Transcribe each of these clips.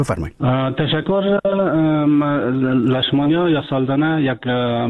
بفرمایید. تشکر. لشمانیا یا سالدانه یک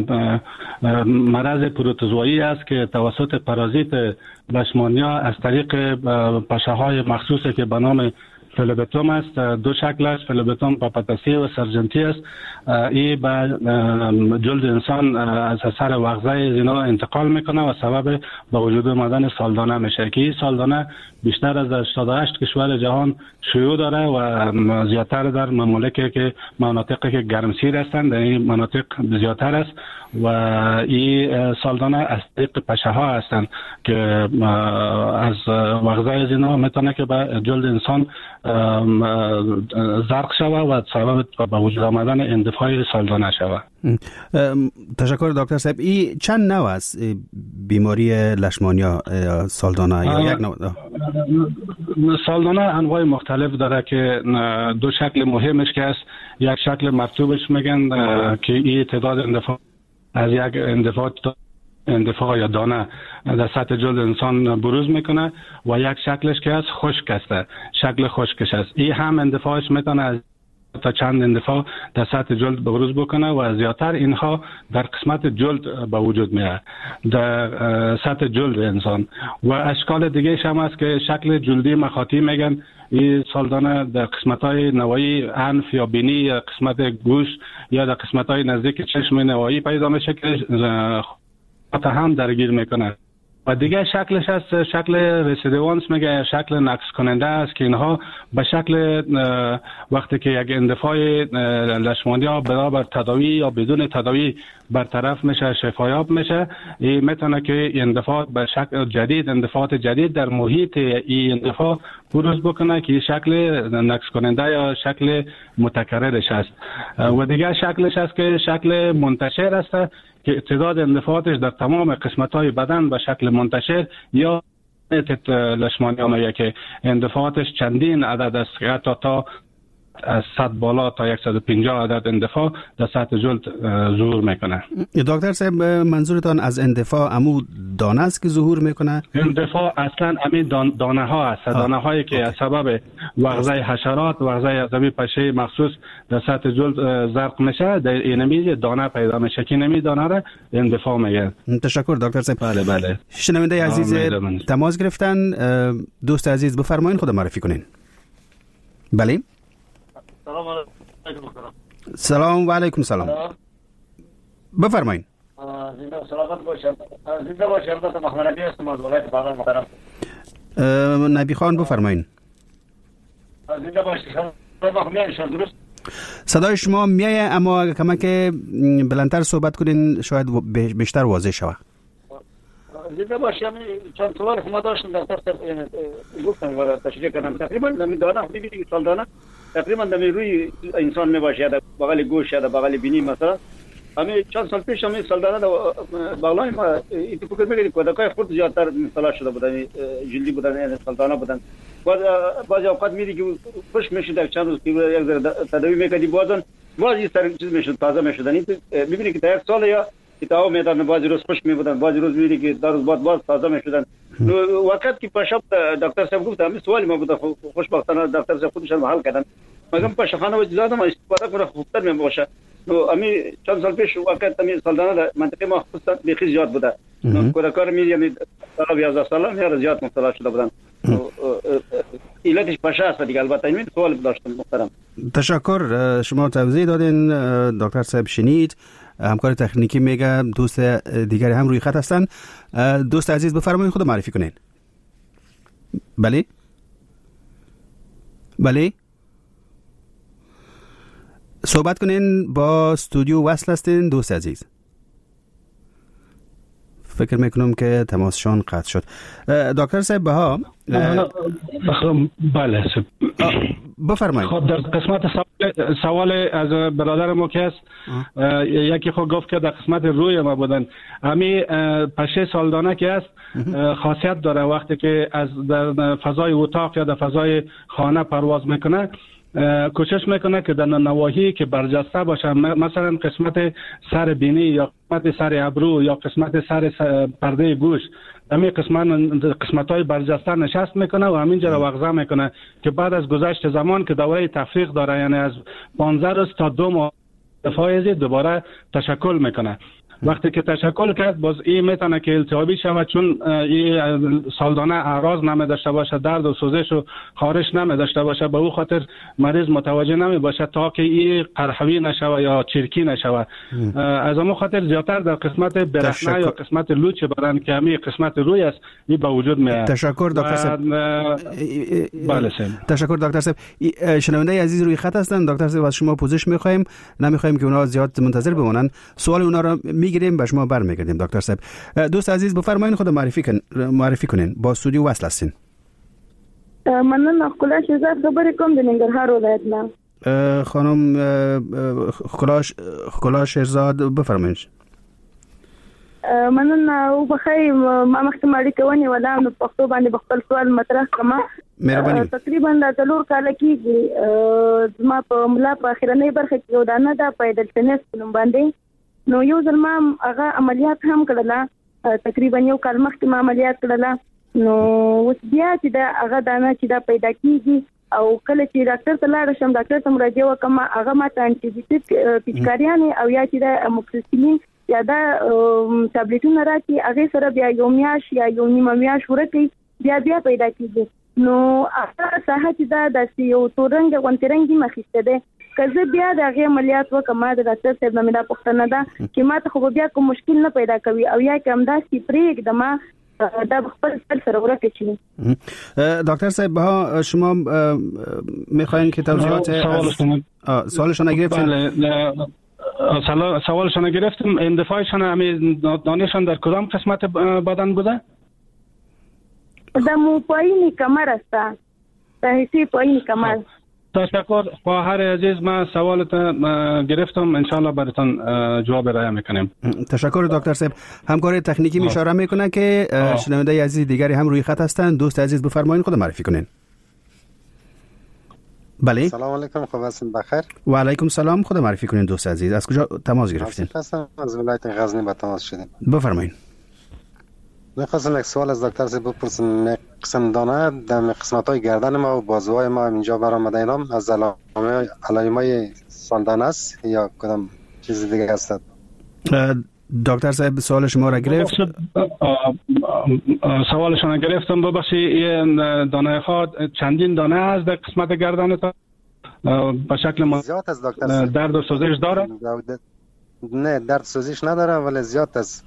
مرض پروتوزوایی است که توسط پارازیت لشمانیا از طریق پشه‌های مخصوصی که به نام فلوبتوم است، دو شکلش فلوبتوم پاپاتاسی و سرجنتی است. این به جلد انسان از اثر وغزه اینا انتقال میکنه و سبب به وجود آمدن سالدانه میشه که این سالدانه بیشتر از 88 کشور جهان شیوع داره و زیادتر در مناطقی که گرمسیر هستند، در این مناطق زیادتر است و این سالدانه از طریق پشه ها هستند که از وغزه از اینا میتونه که به جلد انسان زرق شوه و سبب به وجود آمدن اندفاع سالدانه شوه. تشکر دکتر صاحب. این چند نوع است بیماری لشمانیا یا سالدانه یا یک نوع؟ سالدانه انواع مختلف داره که دو شکل مهمش که است. یک شکل مرطوبش میگن که این تعداد اندفاع از یک اندفاع یا دانه در سطح جلد انسان بروز میکنه و یک شکلش که است خشک است، شکل خشکش است. این هم اندفاعش میتونه از تا چند اندفاع در سطح جلد بروز بکنه و زیادتر اینها در قسمت جلد به وجود میاد، در سطح جلد انسان. و اشکال دیگه هم است که شکل جلدی مخاطی میگن. این سالدانه در قسمت‌های نوایی انف یا بینی یا قسمت گوش یا در قسمت‌های نزدیک چشم نوایی پیدا میشه که هم درگیر میکنه. و دیگه شکلش هست شکل رسیدوانس میگه، شکل نقص کننده است که اینها به شکل وقتی که یک اندفاع لشمانیا برابر تداوی یا بدون تداوی برطرف میشه، شفایاب میشه، این میتونه که اندفاع به شکل جدید، اندفاعات جدید در محیط این اندفاع بروز بکنه که شکل نقص کننده یا شکل متکررش است. و دیگه شکلش است که شکل منتشر است که تعداد اندفاعاتش در تمام قسمت‌های بدن به شکل منتشر یا لشمانیا میگه که اندفاعاتش چندین عدد است، حتی تا از 100 بالا تا 150 عدد اندفاع در سطح جلد ظهور میکنه. دکتر صاحب منظورتان از اندفاع عمو دانه است که ظهور میکنه؟ اندفاع اصلا همین دانه ها است، دانه هایی که از سبب وغزه حشرات، وغزه عصبی پشه مخصوص در سطح جلد زرق میشه، در اینمی دانه پیدا میشه که اینمی دانه را اندفاع میگن. تشکر دکتر صاحب. بله. شنونده عزیز تماس گرفتن. دوست عزیز بفرمایید، خود معرفی کنین. بله. سلام و علیکم سلام. بفرمایید. سلامت باشید. زنده باشید. محمد نبی هستم از ولایت باغ محترم. نبی خان بفرمایید. زنده باشید. درست. صدای شما میایه اما کمک بلندتر صحبت کنین شاید بیشتر واضح شود. زنده باشید. چند سوال شما داشتم دکتر صاحب گفتم و تشریح کردم. تقریبا دانه ببینید سالدانه تقریبا در روی انسان میباشه، در بغل گوش یا در بغل بینی مثلا. همین چند سال پیش همین سالدانه در بغلای ما این فکر می‌کردیم کودکای خود زیادتر مبتلا شده بودن، جلدی بودن، یعنی سالدانه بودن. بعضی اوقات می‌دی که خوش میشد در چند روز که یک ذره تداوی می‌کردی باز این سر چیز میشد، تازه میشدن. این می‌بینی که در یک سال یا تا میدان بعضی روز خوش می‌بودن، بعضی روز می‌بینی که در روز بعد باز تازه میشدن. وقت که پشاب دکتر صاحب گفت همین سوالی ما بود، خوشبختانه دکتر صاحب خودش حل کردن. مگم پشخانه و زیاده ما استفاده کنه خوبتر میباشه. امی چند سال پیش وقت همین سالدانه در منطقه ما خصوصا بیخی زیاد بوده. کودکان می‌بینید 11 ساله یا زیاد مبتلا شده بودن. علتش پشه است دیگه. البته این سوال داشتم محترم. تشکر. شما توضیح دادین دکتر صاحب. شنید همکار تکنیکی میگه دوست دیگری هم روی خط هستن. دوست عزیز بفرمایید خود معرفی کنین. بله صحبت کنین، با استودیو وصل هستین دوست عزیز. فکر میکنم که تماسشان قطع شد. دکتر صاحب بها بله بفرمایید. خب در قسمت سوال از برادر ما که است، یکی خود گفت که در قسمت روی ما بودن. همین پشه سالدانه که است خاصیت داره وقتی که از در فضای اتاق یا در فضای خانه پرواز میکنه، کوشش میکنه که در نواحی که برجسته باشه، مثلا قسمت سر بینی یا قسمت سر ابرو یا قسمت سر پرده گوش، همین قسمت‌های برجسته نشست میکنه و همینجا رو وغزه میکنه که بعد از گذشت زمان که دوره تفریق داره، یعنی از 15 روز تا 2 ماه دفاعی دوباره تشکل میکنه. وقتی که تشکل کرد باز این میتونه که التهابی شود، چون این سالدانه اعراض نمی داشته باشه، درد و سوزش و خارش نمی داشته باشه، به او خاطر مریض متوجه نمی باشه تا که این قرحوی نشوه یا چرکی نشوه. از اون خاطر زیادتر در قسمت برهنه یا قسمت لوچ بدن که همین قسمت روی است این به وجود میاد. تشکر دکتر صاحب. بله تشکر دکتر صاحب. شنونده عزیز روی خط هستند. دکتر صاحب از شما پوزش می‌خوایم، نمی‌خوایم که اونها زیاد منتظر بمونن. سوال اونها را میگیریم به شما برمیگردیم. دکتر صاحب، دوست عزیز بفرمایید خود معرفی کنین، با استودیو وصل هستین. مننه. خلاص شهزاد خبرې کوم د ننګرهار ولایت نه. خانم خلاص شهزاد بفرمایید. مننه. او بخیر ما مخکې اړیکه ونیوله نو پښتو باندې خپل سوال مطرح کړم. مهرباني. تقریبا د 3 کال کېږي زما په ملا په اخرنۍ برخه کې یو دانه ده پیدل تنس نوم باندې. نو یو ځل ما هغه عملیات هم کړله، تقریبا یو کال مخکې ما عملیات کړله. نو اوس بیا چې دا هغه دانه چې دا پیدا کیږي او کله چې ډاکټر ته لاړ شم، ډاکټر ته مراجعه وکم، هغه ما ته انټي بیوټیک پیچکاریانې او یا چې دا اموکسیسیلین یا دا ټابلیټونه راکړي، هغه سره بیا یو میاشت یا یو نیمه میاشت ورکړي بیا پیدا کیږي. نو هغه ساحه چې دا د یو تورنګ غونټرنګي مخېسته ده، کله بیا د هغه عملیات وکم د ډاکټر صاحب نه مې دا پوښتنه ده چې ما ته خو بیا کوم مشکل نه پیدا کوي او یا کوم داسې پریک د ما دا خپل سره ورکه. دکتر صاحب ها شما میخواین که توضیحات سوالشون نگرفتین؟ سوالشون گرفتم. اندفاعشون همین دانشان در کدام قسمت بدن بوده؟ در پایین کمر است، در حصه پایین کمر. تشکر خواهر عزیز، من سوالت گرفتم، انشالله براتون جواب ارائه میکنیم. تشکر دکتر صاحب. همکار تکنیکی می اشاره میکنه که شنونده عزیز دیگری هم روی خط هستند. دوست عزیز بفرمایید خود معرفی کنین. بله. سلام علیکم، خوب هستین؟ بخیر. و علیکم سلام. خود معرفی کنین دوست عزیز. از کجا تماس گرفتین؟ از ولایت غزنی به تماس شدیم. بفرمایید. می‌خواستم یک سوال از دکتر صاحب بپرسم. قسم دانه در قسمت‌های گردن ما و بازوهای ما اینجا برآمده، اینا از علائم‌های سالدانه است یا کدام چیز دیگه است؟ دکتر صاحب سوال شما را گرفت. سوالشون گرفتم. ببخشید دانه ها چندین دانه از در قسمت گردن تا به شکل زیاد از دکتر صاحب درد و سوزش داره؟ نه درد سوزش نداره ولی زیاد است.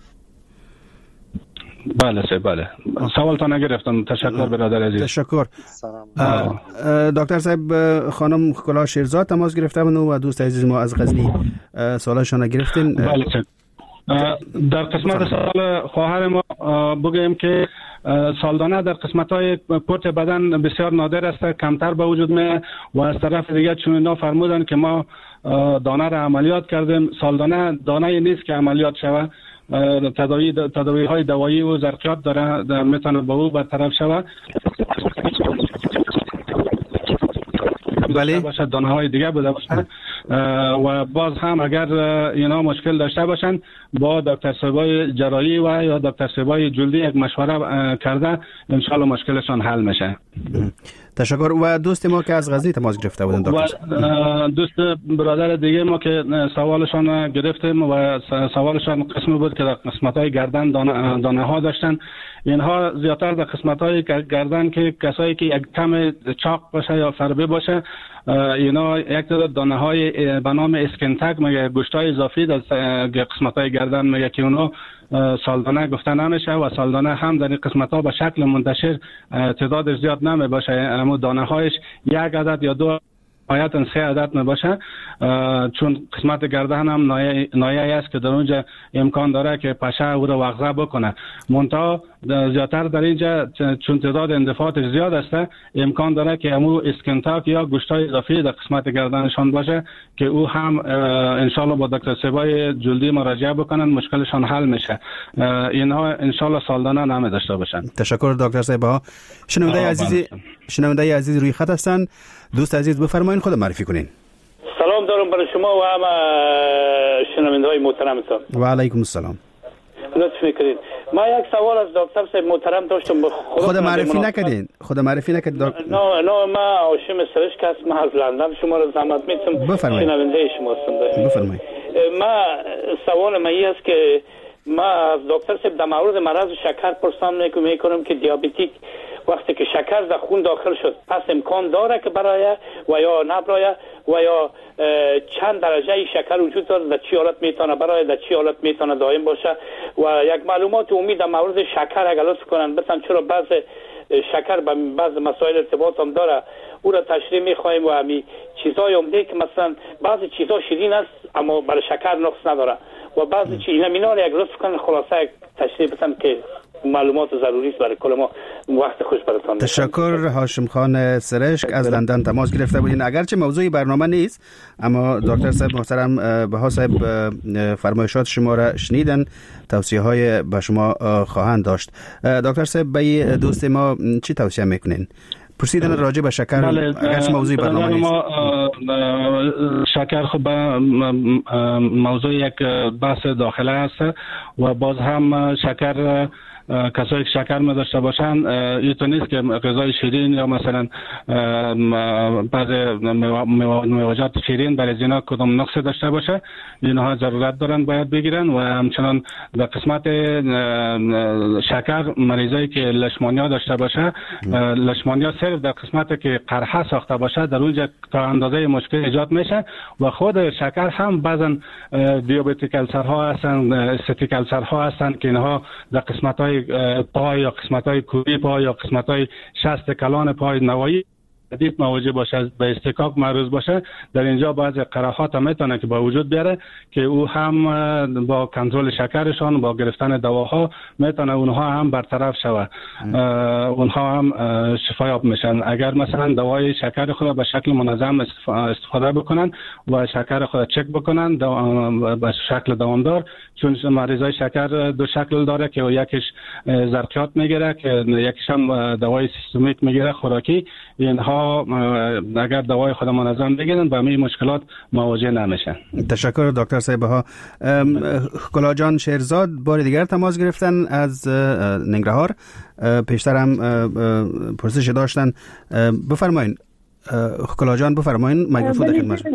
بله. سوالتان نگرفتم. تشکر برادر عزیز. تشکر. دکتر صاحب خانم خلاص شهزاد تماس گرفتن و دوست عزیز ما از غزنی سوالشان گرفتین. بله. در قسمت سوال خواهر ما بگیم که سالدانه در قسمت‌های پورت بدن بسیار نادر است، کمتر به وجود میاد و از طرف دیگه چون اینا فرمودن که ما دانه را عملیات کردیم، سالدانه دانه نیست که عملیات شود. تداوی های دوایی و ظرفیت داره، میتونه به او برطرف شود. بله. باشه دانه های دیگه بوده باشه و باز هم اگر اینا مشکل داشته باشن با دکتر صاحبای جراحی و یا دکتر صاحبای جلدی یک مشوره کرده ان شاء الله مشکلشان حل میشه. تشکر. و دوست ما که از غزنی تماس گرفته بودن دکتر. دوست برادر دیگه ما که سوالشان گرفتیم و سوالشان قسمی بود که در قسمت‌های گردن دانه ها داشتن. اینها زیادتر در قسمت‌های گردن که کسایی که یک کم چاق باشه یا فربه باشه، اینا یک تعداد دانه‌های به نام اسکنتک میگه، گوشت‌های اضافی در قسمت‌های گردن میگه که اونا سالدانه گفته نمیشه و سالدانه هم در این قسمت‌ها به شکل منتشر تعداد زیاد نمی باشه، اما دانه‌هایش یک عدد یا دو نهایتاً 3 عدد نباشه، چون قسمت گردن هم نایه است که در اونجا امکان داره که پشه او رو وغزه بکنه. منتها زیادتر در اینجا چون تعداد اندفاعات زیاد است، امکان داره که امو اسکنتاک یا گوشت‌های اضافی در قسمت گردنشان باشه که او هم انشالله با دکتر صاحبای جلدی مراجعه بکنن، مشکلشان حل میشه. اینها انشالله سالدانه نمی داشته باشن. تشکر دکتر صاحب. شنونده عزیز روی خط هستند. دوست عزیز بفرمایید خود معرفی کنین. سلام دارم برای شما و همه شنونده‌های محترمتان. و علیکم السلام. لطف میکنید. ما یک سوال از دکتر صاحب محترم داشتم. خود معرفی نکردین. نه ما هاشم سرشک هستم از لندن. شما را زحمت میتم شنونده شما هستم. بفرمایید. ما سوال من این است که ما از دکتر صاحب در مورد مرض شکر پرسان میکنم که دیابتیک وقتی که شکر در خون داخل شد پس امکان داره که برای و یا نبرای و یا چند درجه شکر وجود داره، در چی حالت میتونه برای، در چی حالت میتونه دائم باشه. و یک معلومات عمومی در مورد شکر اگر لطف کنن بتن، چرا بعض شکر به بعض مسائل ارتباط هم داره، او را تشریح میخوایم. و همین چیزای عمده که مثلا بعضی چیزا شیرین است اما برای شکر نقص نداره و بعضی چیزا اینا یک لطف کنن خلاصه یک تشریح بتن که معلومات ضروری است برای کل ما. وقت خوش براتون. تشکر. هاشم خان سرشک از لندن تماس گرفته بودین. اگرچه موضوعی برنامه نیست اما دکتر صاحب محترم بها صاحب فرمایشات شما را شنیدن، توصیه های به شما خواهند داشت. دکتر صاحب به دوست ما چی توصیه میکنین؟ پرسیدن راجع به شکر اگرچه موضوعی برنامه نیست. شکر خب موضوع یک بحث داخله است و باز هم شکر کسایی که شکر می داشته باشن اینطور نیست که غذای شیرین یا مثلا بعض میوه‌جات شیرین برای اینا کدام نقص داشته باشه. اینها ضرورت دارن باید بگیرن. و همچنان در قسمت شکر مریضایی که لشمانیا داشته باشه، لشمانیا صرف در قسمتی که قرحه ساخته باشه در اونجا تا اندازه مشکل ایجاد میشه و خود شکر هم بعضا دیابتیک السرها هستن، استاتیک السرها هستن که اینها در قسمت‌های پای یا قسمت‌های کوری پای یا قسمت‌های شست کلان پای نوایی شدید مواجه باشه، به استکاک معرض باشه. در اینجا بعضی قرحات میتونه که با وجود بیاره که او هم با کنترل شکرشان با گرفتن دواها میتونه اونها هم برطرف شوه، اونها هم شفایاب میشن اگر مثلا دوای شکر خود به شکل منظم استفاده بکنن و شکر خود چک بکنن به شکل دوامدار. چون مریضای شکر دو شکل داره که یکیش زرقیات میگیره که یکیش هم دوای سیستمیک میگیره خوراکی. اینها اگر دوای خود منظم بگیرن با همین مشکلات مواجه نمیشن. تشکر دکتر صاحب. خکلا جان شیرزاد بار دیگر تماس گرفتن از ننگرهار، پیشتر هم پرسش داشتن. بفرمایید خکلا جان، بفرمایید میکروفون در خدمتتون.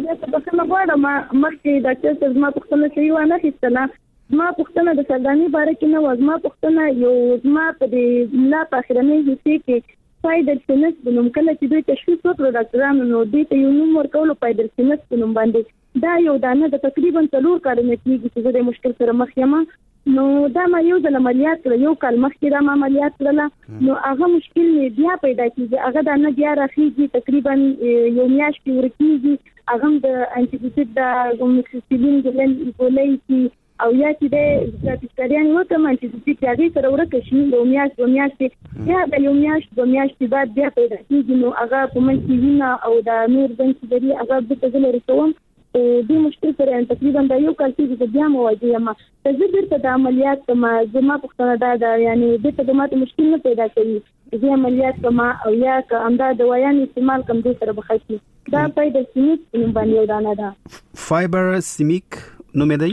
ما مخکې ډاکټر صاحب ما پوښتنه شوې و نه خېستله. ما پوښتنه د سرداني باره کې نه و. زما پوښتنه یو زما په دې ملا په اخرنۍ حصې کې پایدل سینس په نوم کله چې دوی تشخیص وکړو ډاکټرانو نو دوی ته یو نوم ورکولو پایدل سینس په نوم باندې. دا یو دانه د تقریبا 4 کالونو کېږي چې زه د مشکل سره مخ یم. نو دا ما یو ځل عملیات کړ، یو کال مخکې دا ما عملیات کړله. نو هغه مشکل مې بیا پیدا کېږي، هغه دانه بیا راخېږي، تقریبا یو میاشت کې ورکېږي. هغه د انټي بیوټیک د موکسیسیلین ګولۍ کې او یا چې د سپیسالیان وکم انټي بیوټیک هغه سره ورکه شي یو میاشت یا د یو میاشت دو میاشتې بعد بیا پیدا کېږي. نو هغه په من کې وینه او د نور بنک لري هغه به ځل رسوم. دې مشکل سره تقریبا د یو کال کې بیا مواجه یم. زه بیرته د عملیات کوم. زما پوښتنه دا ده یعنی بیرته د ماته مشکل نه پیدا کوي. زه عملیات کوم او یا که همدا دوايان استعمال کوم دې سره بخښي. دا فایبر سیمیک نوم باندې یو دانه ده. فایبر سیمیک نوم دی؟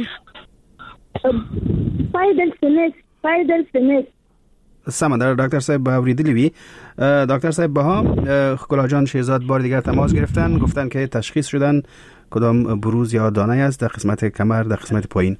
فایبر سیمیک. سمندر دکتر صاحب اوریدلی وی. دکتر صاحب بها خکلا جان شیرزاد بار دیگر تماس گرفتن، گفتن که تشخیص شدن کدام بروز یا دانه است در قسمت کمر، در قسمت پایین.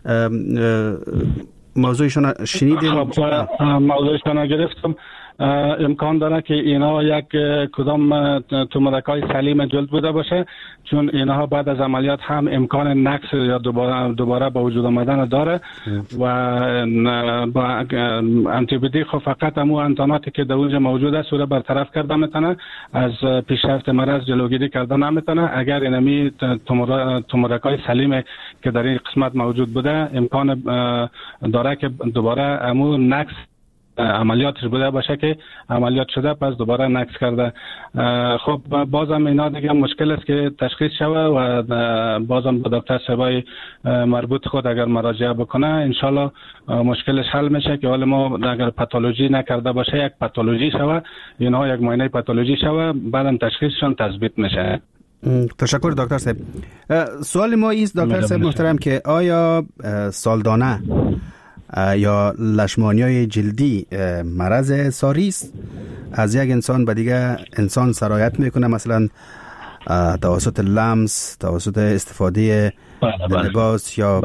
موضوعشون شنیدین؟ موضوعشون گرفتم. امکان داره که اینا یک کدام تومورکای سلیم جلد بوده باشه، چون اینها بعد از عملیات هم امکان نقص یا دوباره به وجود آمدن داره و با انتی بیوتیک فقط همون انتاناتی که در اونجا موجود است رو برطرف کرده میتونه، از پیشرفت مرض جلوگیری کرده نمیتونه. اگر اینمی تومورکای سلیم که در این قسمت موجود بوده امکان داره که دوباره همون نقص عملیاتش بوده باشه که عملیات شده پس دوباره نقص کرده. خب بازم اینا دیگه مشکل است که تشخیص شوه و بازم به دکتر صاحبای مربوط خود اگر مراجعه بکنه انشالله مشکلش حل میشه که حالا ما اگر پاتولوژی نکرده باشه یک پاتولوژی شوه، اینها یک معاینه پاتولوژی شوه، بعدم تشخیصشون تثبیت میشه. تشکر دکتر صاحب. سوال ما است دکتر صاحب محترم که آیا سالدانه یا لشمانیای جلدی مرض ساری است؟ از یک انسان به دیگه انسان سرایت میکنه، مثلا توسط لمس، توسط استفاده لباس یا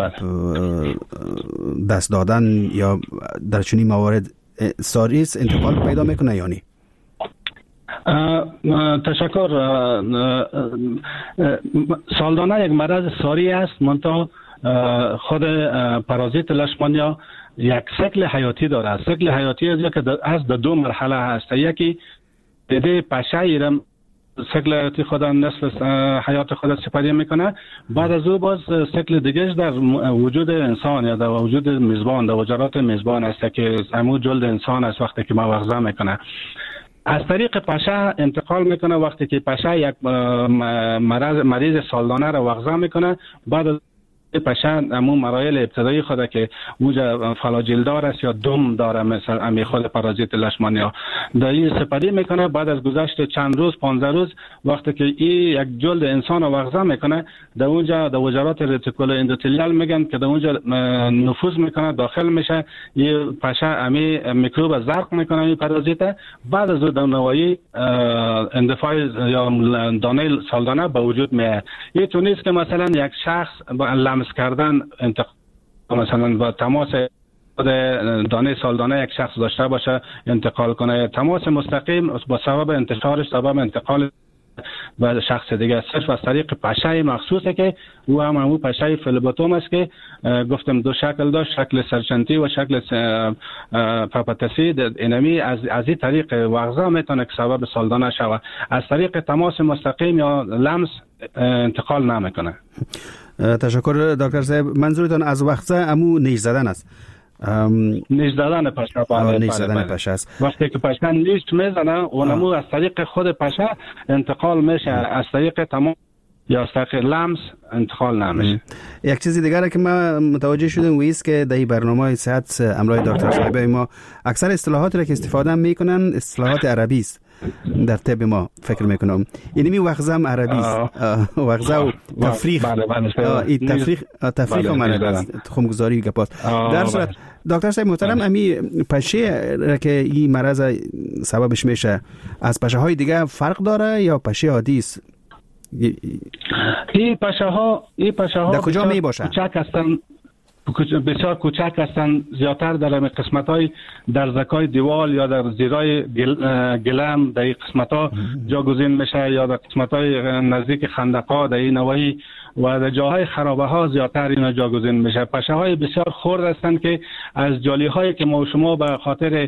دست دادن یا در چنین موارد ساری است انتقال پیدا میکنه یا نه؟ تشکر. سالدانه یک مرض ساری است، منتها خود پارازیت لشمانیا یک سیکل حیاتی داره. سیکل حیاتی از دو مرحله هست. یکی دیده پشه ایرم سیکل حیاتی خود نصف حیات خود سپری میکنه، بعد از او باز سیکل دیگهش در وجود انسان یا در وجود میزبان، در وجرات میزبان است که همون جلد انسان است وقتی که مواخذه میکنه. از طریق پشه انتقال میکنه. وقتی که پشه یک مریض سالدانه را واخذه میکنه، بعد از پشه همون مراحل ابتدایی خود که اوجا فلاجیلدار است یا دم داره مثل امی خود پارازیت لشمانیا در این سپری میکنه. بعد از گذشت چند روز 15 روز وقتی که این یک جلد انسان رو واخذه میکنه، در اونجا در وجرات رتیکول اندوتلیال میگن که در اونجا نفوذ میکنه، داخل میشه. این پشه امی میکروب زرق میکنه این پارازیت. بعد از در نوایی اندفاع یا دانه سالدانه به وجود میاد. این تو نیست که مثلا یک شخص لمس کردن مثلا با تماس دانه سالدانه یک شخص داشته باشه انتقال کنه. تماس مستقیم با سبب انتشارش سبب انتقال به شخص دیگه صرف از طریق پشه مخصوصه که او همون پشه فلبوتوم است که گفتم دو شکل داشت، شکل سرچنتی و شکل پاپاتسی. اینمی از این طریق واخذه میتونه که سبب سالدانه شوه. از طریق تماس مستقیم یا لمس انتقال نمیکنه. تشکر دکتر صاحب. منظورتان از واخذه امو نیش زدن است؟ نیش زدن پشه. نیش زدن پشه است. وقتی که پشه نیش میزنه اونمو از طریق خود پشه انتقال میشه، از طریق تمام یا از طریق لمس انتقال نمیشه. یک چیزی دیگه که ما متوجه شدیم و است که در برنامه صحت امروز دکتر صاحب ما اکثر اصطلاحاتی را که استفاده میکنن اصطلاحات عربی است. در طب ما فکر میکنم اینمی واخذه هم عربی است. واخذه و تفریق. تفریق هم عربی است. خمگذاری گپاست. در صورت دکتر صاحب محترم امی پشه را که این مرض سببش میشه از پشه های دیگه فرق داره یا پشه عادی است؟ این پشه ها در کجا می باشه؟ کوچک هستن، بسیار کوچک هستن. زیادتر در قسمت های در زکای دیوال یا در زیرای گلم در این قسمت ها جاگزین میشه یا در قسمت های نزدیک خندقا در این نواحی و در جاهای خرابه ها زیادتر اینا جاگزین میشه. پشه های بسیار خرد هستند که از جالی هایی که ما شما به خاطر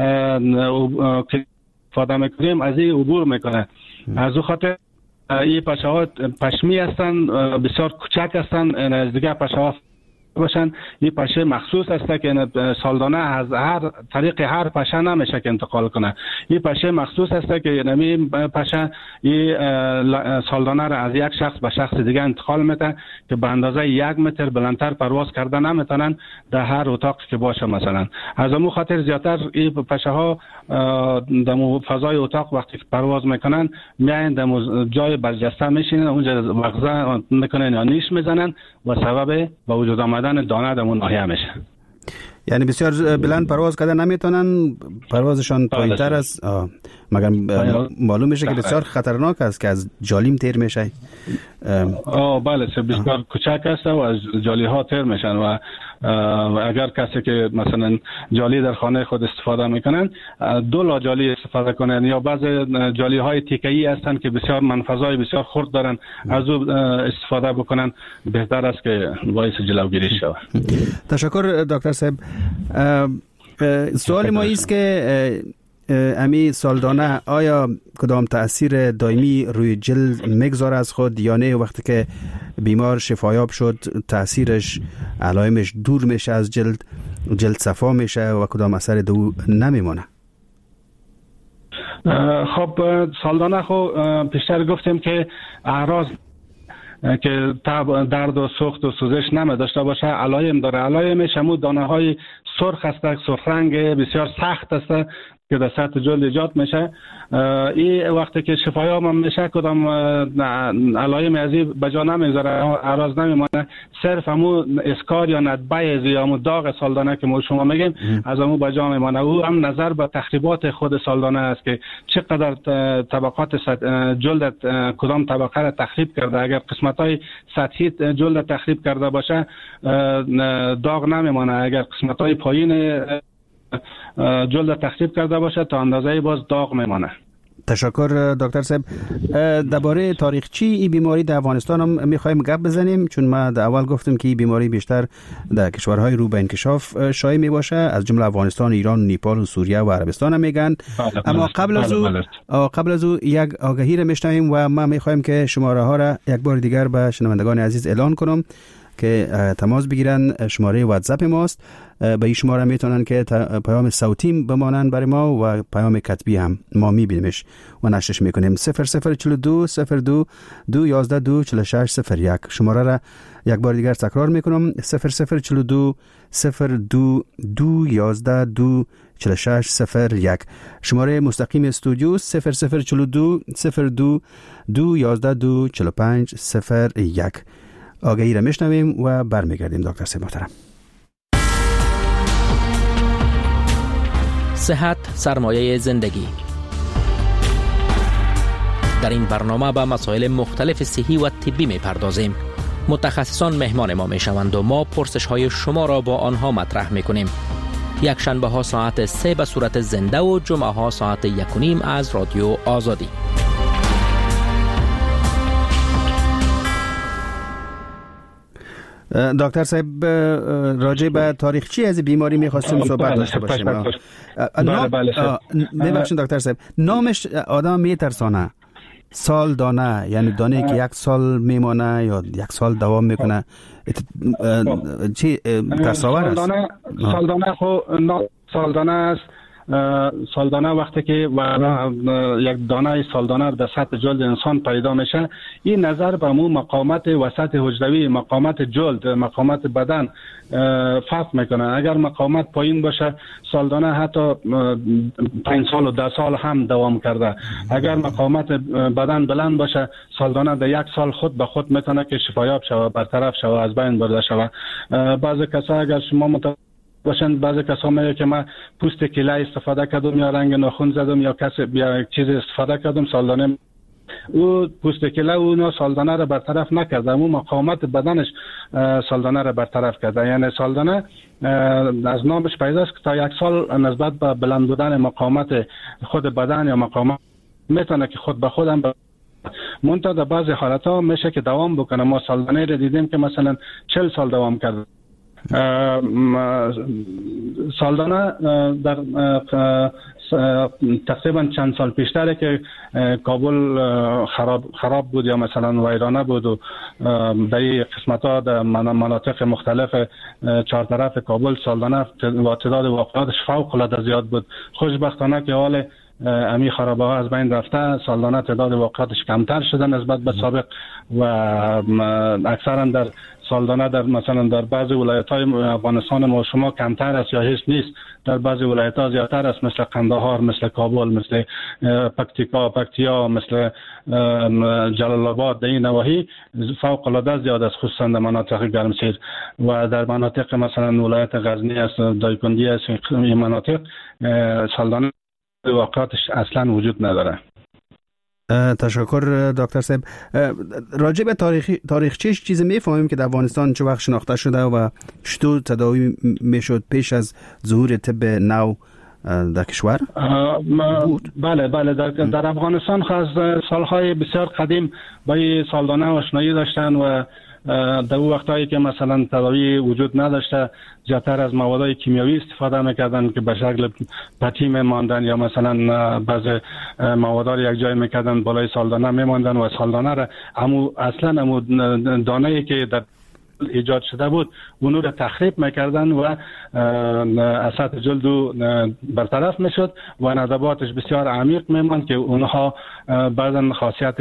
استفاده میکنیم از این عبور میکنه. از او خاطر این پشه ها پشمی هستند، بسیار کوچک هستند. از دیگه پشه ها باشن. این پشه مخصوص است که سالدانه از هر طریق هر پشه نمیشه که انتقال کنه. این پشه مخصوص است که نمی پشه این سالدانه را از یک شخص به شخص دیگه انتقال میده که به اندازه 1 متر بلندتر پرواز کرده نمیتونن در هر اتاق که باشه. مثلا از همون خاطر زیادتر این پشه ها در فضای اتاق وقتی که پرواز میکنن میاین در جای برجسته میشینن، اونجا واخذه میکنن یا نیش میزنن و سبب به وجود آمدن دانه در اون ناحیه میشه. یعنی بسیار بلند پرواز کردن نمیتونن، پروازشان پایینتر است. مگر معلوم میشه که بسیار خطرناک است که از جالیم تیر میشه. بله بسیار کوچک است و از جالی ها تیر میشن و اگر کسی که مثلا جالی در خانه خود استفاده میکنن 2 لاجالی استفاده کنن یا بعض جالی های تیکه‌ای هستن که بسیار منفذای بسیار خرد دارن، از او استفاده بکنن بهتر است که باعث جلوگیری شود. تشکر دکتر صاحب. سوال ما است که امی سالدانه آیا کدام تأثیر دائمی روی جلد میگذاره از خود یا نه؟ وقتی که بیمار شفایاب شد تأثیرش علائمش دور میشه از جلد جلد صفا میشه و کدام اثر دو نمیمونه؟ خب سالدانه خو پیشتر گفتیم که اعراض که تب، درد و سوخت و سوزش نمی داشته باشه، علایم داره. علایمش همون دانه های سرخ است، سرخ رنگ بسیار سخت است که در سطح جلد ایجاد میشه. این وقتی که شفایاب هم میشه کدام علایم ازی بجا نمیذاره، اعراض نمیمانه، صرف همون اسکار یا ندبه یا همون داغ سالدانه که ما شما میگیم از همون بجا میمانه. او هم نظر به تخریبات خود سالدانه است که چقدر طبقات جلد کدام طبقه را تخریب کرده. اگر قسمت های سطحی جلد تخریب کرده باشه داغ نمیمانه، اگر قسمت های پایین جلد تخریب کرده باشه تا اندازه باز داغ میمانه. تشکر دکتر صاحب. درباره تاریخچی این بیماری در افغانستان هم میخوایم گپ بزنیم، چون ما در اول گفتیم که این بیماری بیشتر در کشورهای رو به انکشاف شایع می باشه، از جمله افغانستان، ایران، نیپال و سوریه و عربستان هم میگن. اما قبل از او یک آگهی را میشنویم و ما میخوایم که شماره ها را یک بار دیگر به شنوندگان عزیز اعلان کنم که تماس بگیرن. شماره واتساپ ماست، به این شماره میتونن که پیام صوتی بمانن برای ما و پیام کتبی هم ما میبینیمش و نشرش میکنیم. 0042 02 211 24601. شماره را یک بار دیگر تکرار میکنم، 0042 02 211 24601. شماره مستقیم استودیو 0042 02 211 24501. آگهی را میشنویم و برمیگردیم. دکتر صاحب محترم. صحت سرمایه زندگی. در این برنامه به مسائل مختلف صحی و طبی میپردازیم. متخصصان مهمان ما میشوند و ما پرسش های شما را با آنها مطرح میکنیم. یک شنبه ها ساعت 3 به صورت زنده و جمعه ها ساعت 1:30 از رادیو آزادی. دکتر صاحب، راجع به تاریخچی از بیماری می‌خواستیم صحبت داشته باشیم. ببخشید دکتر صاحب، نامش آدم میترسانه. سال دانه یعنی دانه که یک سال میمانه یا یک سال دوام میکنه، چی تصور است؟ سالدانه است. سالدانه وقتی که یک دانه سالدانه در سطح جلد انسان پیدا میشه، این نظر به مو مقاومت وسط حجروی، مقاومت جلد، مقاومت بدن فرق میکنه. اگر مقاومت پایین باشه سالدانه حتی 5 سال و 10 سال هم دوام کرده. اگر مقاومت بدن بلند باشه سالدانه در 1 سال خود به خود میتونه که شفایاب شوه، برطرف شوه، از بین برده شوه. بعضی کسا اگر شما باشن، بعضی کسا میگه که من پوست کله استفاده کردم یا رنگ ناخن زدم یا یک چیز استفاده کردم، سالدانه او پوست کله او سالدانه را برطرف نکرده، اما مقاومت بدنش سالدانه را برطرف کرده. یعنی سالدانه از نامش پیداست که تا 1 سال نسبت به بلند بودن مقاومت خود بدن یا مقاومت میتونه که خود به خودم منتها در بعضی حالت ها میشه که دوام بکنه. ما سالدانه را دیدیم که مثلا 40 سال دوام کرده. سالدانه در تقریبا چند سال پیشتره که کابل خراب بود یا مثلا ویرانه بود و در این قسمت ها در مناطق مختلف چهارطرف کابل سالدانه و تعداد واقعاتش فوق العاده زیاد بود. خوشبختانه که حال امی خرابه ها از بین رفته، سالدانه تعداد واقعاتش کمتر شده نسبت به سابق و اکثرا در سالدانه در مثلا در بعضی ولایت‌های افغانستان ما شما کمتر است یا هیچ نیست، در بعضی ولایت‌ها زیادتر است، مثل قندهار، مثل کابل، مثل پکتیا، مثل جلال آباد. در این نواحی فوق العاده زیاد است، خصوصا در مناطق گرمسیر و در مناطق مثلا ولایت غزنی است، دایکندی است، این مناطق سالدانه واقعاتش اصلا وجود نداره. تشکر دکتر صاحب. راجع به تاریخچه‌اش چیزی میفهمیم که در افغانستان چه وقت شناخته شده و چطور تداوی میشد پیش از ظهور طب نو در کشور؟ بله در افغانستان از سالهای بسیار قدیم با سالدانه آشنایی داشتن و در اون وقتایی که مثلا تداوی وجود نداشته زیادتر از موادهای کیمیایی استفاده میکردن که به شکل پتی میماندن یا مثلا بعض موادها رو یک جای میکردن بالای سالدانه میماندن و سالدانه را اصلا دانه‌ای که در ایجاد شده بود اونو را تخریب میکردن و از سطح جلد برطرف میشد و ندباتش بسیار عمیق میموند که اونها بعضا خاصیت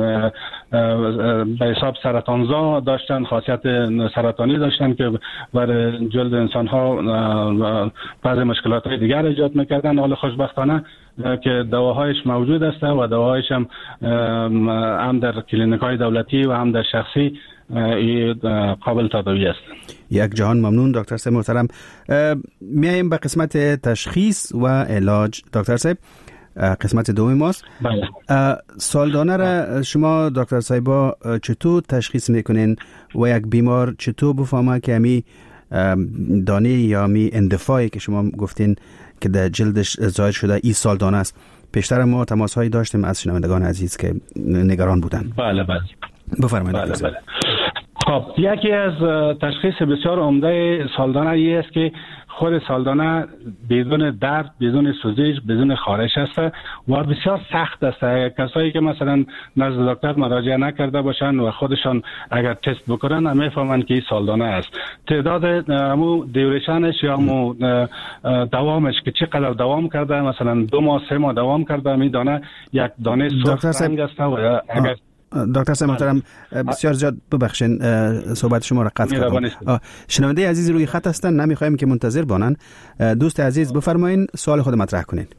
به حساب سرطانزا داشتن، خاصیت سرطانی داشتن که برای جلد انسان ها بعض مشکلات دیگر ایجاد میکردن. حالا خوشبختانه که دواهایش موجود است و دواهایش هم در کلینیک های دولتی و هم در شخصی قابل تداوی است. یک جهان ممنون دکتر صاحب محترم. میایم به قسمت تشخیص و علاج. دکتر صاحب قسمت دوم ماست. بله. سالدانه را شما دکتر صاحبا چطور تشخیص میکنین و یک بیمار چطور بفهمه که همی دانه یا می اندفاعی که شما گفتین که در جلدش ظاهر شده این سالدانه است؟ پیشتر ما تماس هایی داشتیم از شنوندگان عزیز که نگران بودن. بله بله بفرمایید. بله. خب یکی از تشخیص بسیار عمده سالدانه ای است که خود سالدانه بدون درد، بدون سوزش، بدون خارش است و بسیار سخت است. کسایی که مثلا نزد دکتر مراجعه نکرده باشند و خودشان اگر تست بکنن میفهمند که این سالدانه است. تعداد همو دیوریشنش یا همو دوامش که چقدر دوام کرده، مثلا 2 ماه 3 ماه دوام کرده، می دانه یک دانه سرخ رنگ است و اگر دکتر صاحب محترم بسیار زیاد ببخشین صحبت شما را قطع کردم. شنونده عزیز روی خط هستن، نمیخوایم که منتظر بانن. دوست عزیز بفرمایین سوال خود مطرح کنین.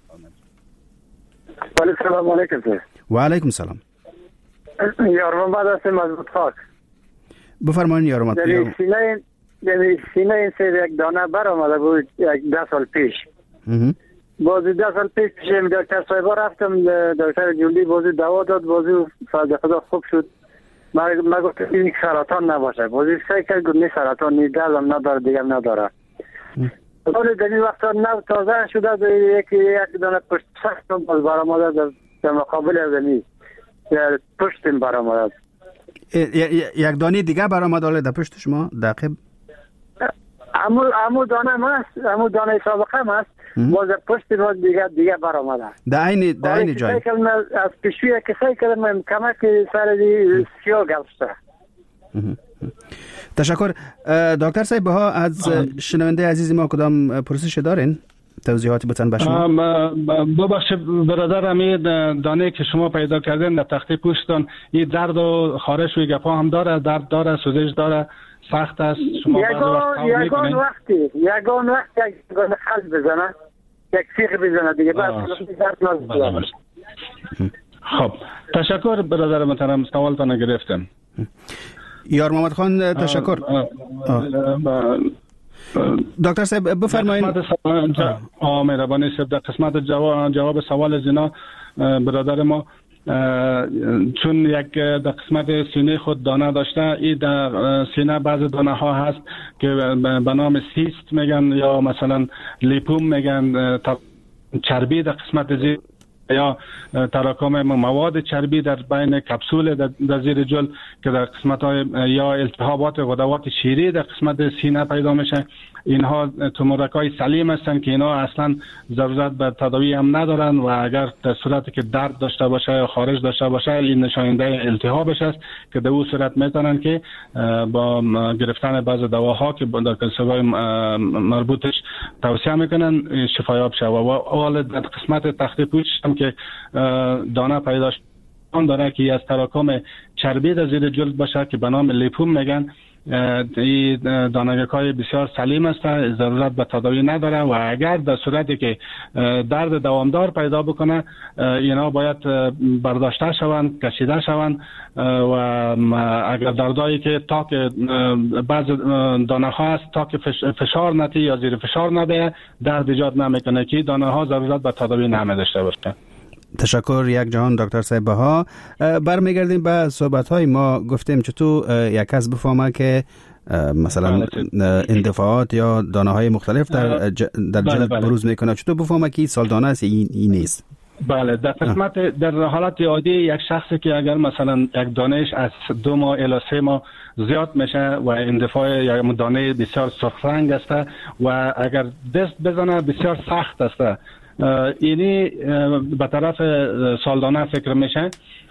سلام علیکم. و علیکم سلام. یارم بعد از مضبوط خاک بفرمایین یارم. سینه این سر یک دانه برآمده بود 10 سال پیش. بازی 10 سال پیش دکتر صاحبا رفتم، دکتر جولی بازی دوا داد، بازی فضل خدا خوب شد. ما گفتم این سرطان نباشه، بازی سعی کرد گفت نه سرطان نیست، دلم نداره دیگه نداره. ولی در این وقتا نو تازه شده یک دانه پشت سخت باز برآمده در مقابل زمین در پشتم برآمده. یک دانه دیگه برآمده در پشت شما دقیق؟ امو دانه ماست، امو دانه سابقه ماست، باز پشت ما دیگه برآمده. در عین جای. از پیشوی که سعی کردم کمک سر سیاه گلسته. تشکر. دکتر صاحب ها از شنونده عزیز ما کدام پرسش دارین؟ توضیحاتی بتن به شما. ببخشید برادر، امی دانه که شما پیدا کردین در تخته پوستتان این درد و خارش و گپا هم داره، درد داره، سوزش داره، سخت است؟ شما یگان وقتی یک خز بزنه، یک سیخ بزنه دیگه بس درد نزده. خب تشکر برادر محترم، سوالتان گرفتم. یار محمد خان تشکر. دکتر صاحب بفرمایید. مهربانی صاحب در قسمت جواب سوال زینا برادر ما، چون یک در قسمت سینه خود دانه داشته، این در سینه بعض دانه ها هست که به نام سیست میگن یا مثلا لیپوم میگن، چربی در قسمت زیر یا تراکم مواد چربی در بین کپسول در زیر جلد که در قسمت های یا التهابات غدوات شیری در قسمت سینه پیدا میشه. اینها تومورکای سلیم هستند که اینا اصلا ضرورت به تداوی هم ندارن و اگر در صورتی که درد داشته باشه یا خارش داشته باشه این نشاننده التهابش است که در اون صورت میتونن که با گرفتن بعض دواها که در کلسوای مربوطش توصیه میکنن شفایاب شه. و حال در قسمت تخته پوست هم که دانه پیدا شدن داره که از تراکم چربی در زیر جلد باشه که به نام لیپوم میگن. این دانگک‌های بسیار سلیم است، ضرورت به تداوی نداره و اگر در صورتی که درد دوامدار پیدا بکنه اینا باید برداشته شوند، کشیده شوند و اگر دردایی که تا که بعض دانه ها است تا که فشار نتی یا زیر فشار نده درد ایجاد نمیکنه که دانه ها ضرورت به تداوی نمیداشته باشه. تشکر یک جهان دکتر صاحب ها. برمیگردیم به صحبت های ما. گفتیم چطور یک کس بفهمه که مثلا اندفاعات یا دانه های مختلف در جلد بروز میکنه، چطور بفهمه که این سالدانه است این نیست؟ بله، در قسمت در حالت عادی یک شخصی که اگر مثلا یک دانهش از 2 ماه الی 3 ماه زیاد میشه و اندفاع یا دانه بسیار سرخ رنگ است و اگر دست بزنه بسیار سخت است، اینی به طرف سالدانه فکر میشه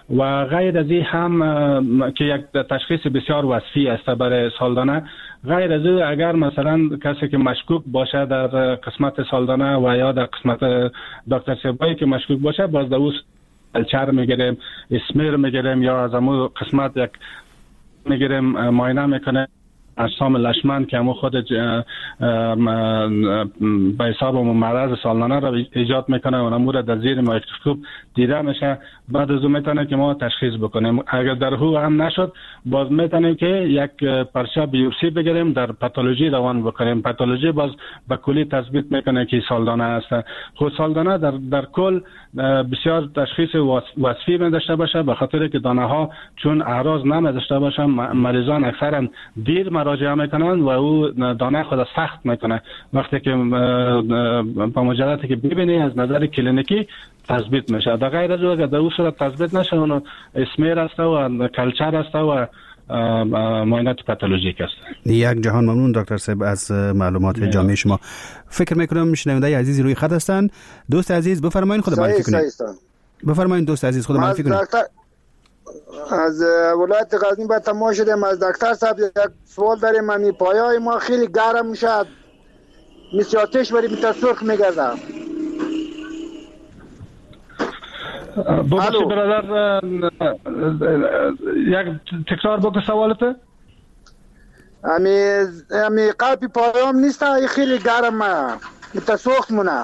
و غیر از این هم که یک تشخیص بسیار وصفی است برای سالدانه. غیر از این اگر مثلا کسی که مشکوک باشه در قسمت سالدانه و یا در قسمت دکتر سبایی که مشکوک باشه، باز در کلچر میگیریم، اسمیر میگیریم یا از امو قسمت یک میگیریم معاینه میکنه اجسام لشمن که همون خود به حساب مرض سالانه را ایجاد میکنه و امور در زیر میکروسکوپ دیده میشه. بعد از اون میتونه که ما تشخیص بکنیم. اگر در هو هم نشد، باز میتونیم که یک پرچه بیوپسی بگیریم، در پاتولوژی روان بکنیم. پاتولوژی باز به کلی تثبیت میکنه که سالدانه است. خود سالدانه در کل بسیار تشخیص وصفی می داشته باشه، به خاطر که دانه ها چون اعراض نمی داشته باشه، مریضان اکثرا دیر مراجعه میکنن و او دانه خود سخت میکنه. وقتی که با مجردی که ببینی از نظر کلینیکی تثبیت میشه. در غیر از او اگر در او صورت تثبیت نشه، اون اسمیر است و کلچر است و معاینات پاتولوژیک است. یک جهان ممنون دکتر صاحب از معلومات جامع شما. فکر میکنم شنونده عزیزی روی خط هستند. دوست عزیز بفرمایید خود معرفی کنید. بفرمایید دوست عزیز خود معرفی کنید. از ولایت غزنی به تماس شدیم. از دکتر صاحب یک سوال داریم. من پایای ما خیلی گرم میشه، مثل آتش ولی سرخ میگرده. بابا برادر یک تکرار بکن سوالته. امی قلبی پایام نیست، خیلی گرمه، سوخت مونه.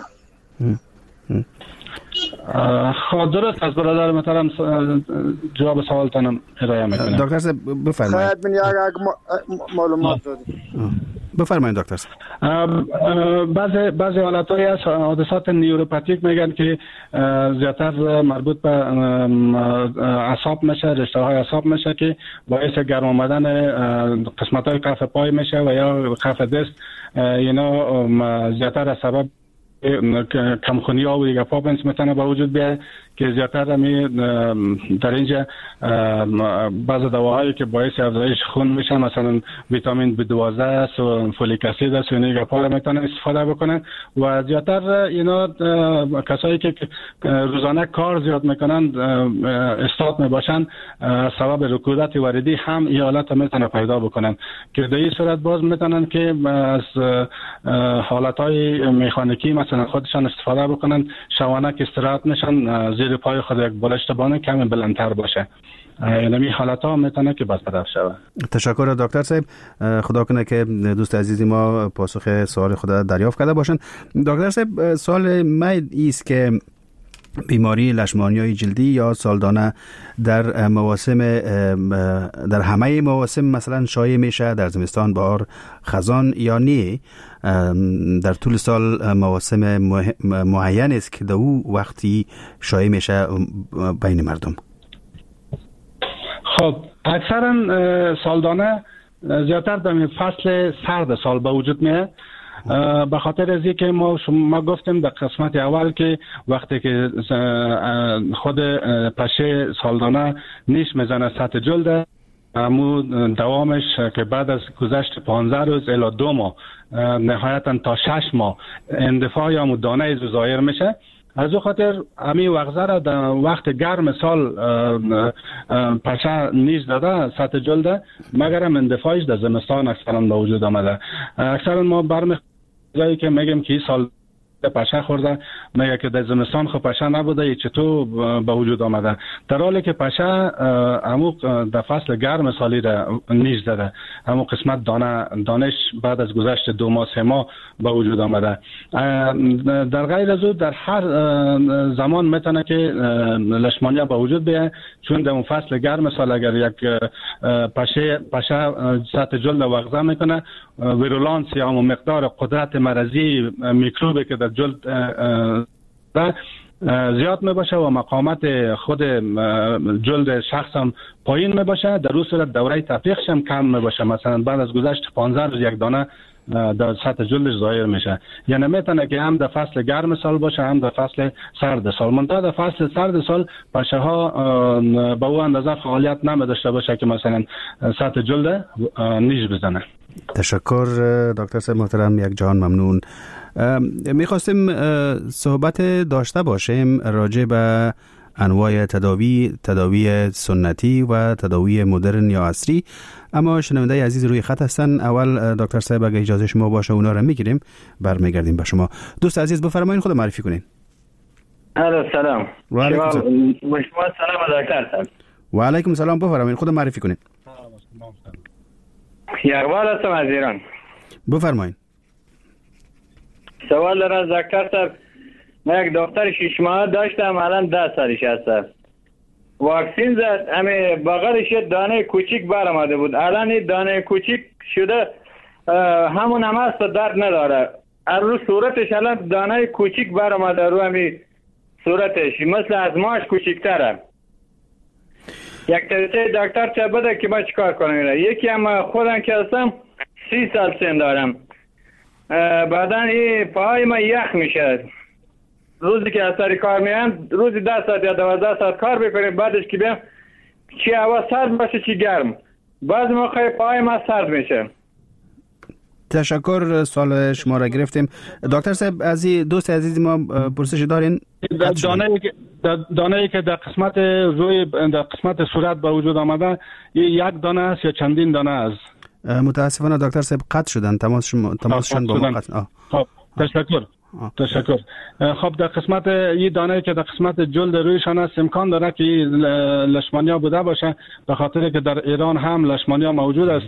خب درست از برادر محترم، جواب سوالتانم ارائه میکنم. دکتر صاحب بفرمایید. خیلی من یک معلومات دادیم. بفرمایید دکتر صاحب. بعضی حالت‌های از حادثات نیوروپاتیک میگن که زیادتر مربوط به اعصاب میشه، رشته‌های اعصاب میشه که باعث گرم آمدن قسمت‌های کف پای میشه و یا کف دست. اینا زیادتر از سبب کمخونی ها و دیگه پاپنس میتونه با وجود بیاد که زیادتر در اینجا بعض دواهایی که باعث افزایش خون میشن، مثلا ویتامین B12 است و فولیک اسید است و اینا پا میتونن استفاده بکنن. و زیادتر اینا کسایی که روزانه کار زیاد میکنن، استاد میباشن، سبب رکودت وریدی هم این حالت میتونه پیدا بکنن که در این صورت باز میتونن که از حالتهای مکانیکی مثلا خودشان استفاده بکنن، شوانه که استراحت نشن، زیر پای خود یک بالشت بانه کمی بلندتر باشه. یعنی حالت ها میتونه که برطرف شود. تشکر دکتر صاحب. خدا کنه که دوست عزیزی ما پاسخ سوال خود دریافت کرده باشند. دکتر صاحب، سوال من است که بیماری لشمانیای جلدی یا سالدانه در مواسم، در همه مواسم مثلا شایع میشه، در زمستان، بهار، خزان یا نه؟ در طول سال مواسم معین است که در او وقتی شایع میشه بین مردم؟ خب اکثرا سالدانه زیادتر در فصل سرد سال به وجود میاد، به خاطر از اینکه ما گفتیم در قسمت اول که وقتی که خود پشه سالدانه نیش میزنه سطح جلد، امو دوامش که بعد از گذشت 15 روز الی 2 ماه نهایتا تا 6 ماه اندفاع یا دانه ظاهر میشه. از او خاطر امی وغزه را در وقت گرم سال پشه نیز داده سطح جلده، مگرم اندفاعش در زمستان اکثرا به وجود آمده. اکثرا ما برمیخوایی که میگیم که سال پشه خورده، میگه که در زمستان خب پشه نبوده، ای چطور به وجود آمده، در حالی که پشه همو در فصل گرم سالی را نیز داده، همو قسمت دانش بعد از گذشت 2 ماه 3 ماه به وجود آمده. در غیر از او در هر زمان میتونه که لشمانیا به وجود بیاد، چون در اون فصل گرم سال اگر یک پشه سطح جلد وغزه میکنه، ویرولانس یا همون مقدار قدرت مرضی میکروبی که در جلد زیاد میباشه و مقاومت خود جلد شخص هم پایین میباشه، در اون صورت دوره تفریقش هم کم میباشه. مثلا بعد از گذشت 15 روز یک دانه در سطح جلدش ظاهر میشه. یعنی میتونه که هم در فصل گرم سال باشه، هم در فصل سرد سال. منتها در فصل سرد سال پشه ها به او اندازه فعالیت نمیداشته باشه که مثلا سطح جلد نیش بزنه. تشکر دکتر صاحب محترم، یک جهان ممنون. میخواستیم صحبت داشته باشیم راجع به انواع تداوی سنتی و تداوی مدرن یا عصری. اما شنونده عزیز روی خط هستن. اول دکتر صاحب اگه اجازه شما باشه اونا رو میگیریم، برمیگردیم به شما. دوست عزیز بفرمایید، خود معرفی کنین. سلام. و علیکم سلام دکتر صاحب. و علیکم سلام، بفرمایید، خود معرفی کنین. یغبال هستم از ایران. بفرمایید. سوال دارم دکتر صاحب. من یک دختر 6 ماه داشتم، الان 10 سالش هست. واکسین زد، همه بغلش یه دانه کوچیک برآمده بود، الان این دانه کوچیک شده همون هم هست، درد نداره. رو صورتش الان دانه کوچیک برآمده، رو همین صورتش مثل از ماش کوچیک‌تره. یک توصیه دکتر چه بده که من چیکار کنم؟ یکی هم خودم که هستم 30 سال سن دارم، بعدن این پاهای من یخ میشه. روزی که از سر کار میام روزی 10 ساعت یا 12 ساعت کار بکنیم، بعدش که بیام چی هوا سرد باشه چی گرم، بعض موقع پای ما سرد میشه. تشکر، سوال شما را گرفتیم. دکتر صاحب از دوست عزیز ما پرسش دارین؟ دانه‌ای که در قسمت روی در قسمت صورت به وجود آمده یک دانه است یا چندین دانه است؟ متاسفانه دکتر صاحب قطع شدن، تماسشون با ما قطع. خب تشکر. خب در قسمت این دانه‌ای که در قسمت جلد رویشان است امکان داره که لشمانیا بوده باشه، به خاطر که در ایران هم لشمانیا موجود است.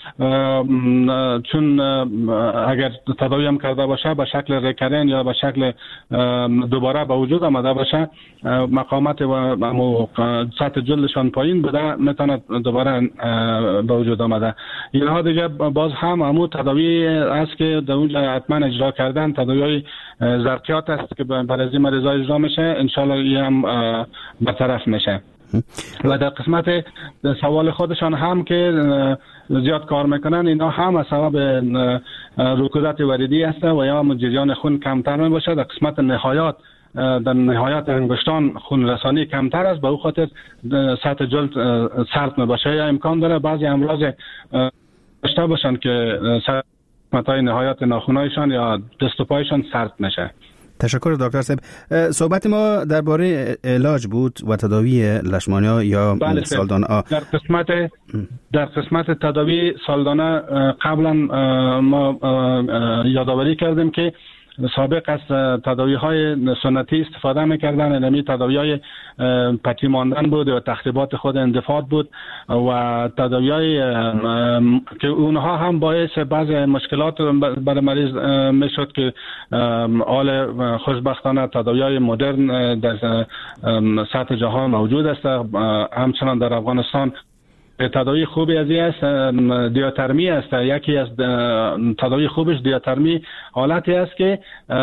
چون اگر تداوی هم کرده باشه به شکل ریکرین یا به شکل دوباره به وجود آمده باشه، مقامات و سطح جلدشان پایین بوده، میتونه دوباره به وجود آمده. اینها دیگه باز هم همون تداوی است که در اونجا حتما اجرا کردن، تداوی زرکیات است که برای این مریضا اجرا میشه، انشالله این هم برطرف میشه. و در قسمت سوال خودشان هم که زیاد کار میکنن، اینا هم از سبب رکودت وریدی است و یا جریان خون کمتر میباشه. در قسمت نهایات در نهایت انگشتان خون رسانی کمتر است، به او خاطر سطح جلد سرد میباشه. یا امکان داره بعضی امراض داشته باشن که متای نهایت ناخونایشان یا دست و پایشان سرد نشه. تشکر دکتر صاحب. صحبت ما درباره علاج بود و تداوی لشمانیا یا سالدانه. در قسمت تداوی سالدانه قبلا ما یادآوری کردیم که سابق از تداوی های سنتی استفاده میکردن، یعنی تداوی های پتی ماندن بود و تخریبات خود اندفاع بود و تداوی های که اونها هم باعث بعض مشکلات برای مریض میشد که حال خوشبختانه تداوی های مدرن در سطح جهان موجود است. همچنان در افغانستان تداوی خوبی از این است، دیاترمی است. یکی از تداوی خوبش دیاترمی حالتی است که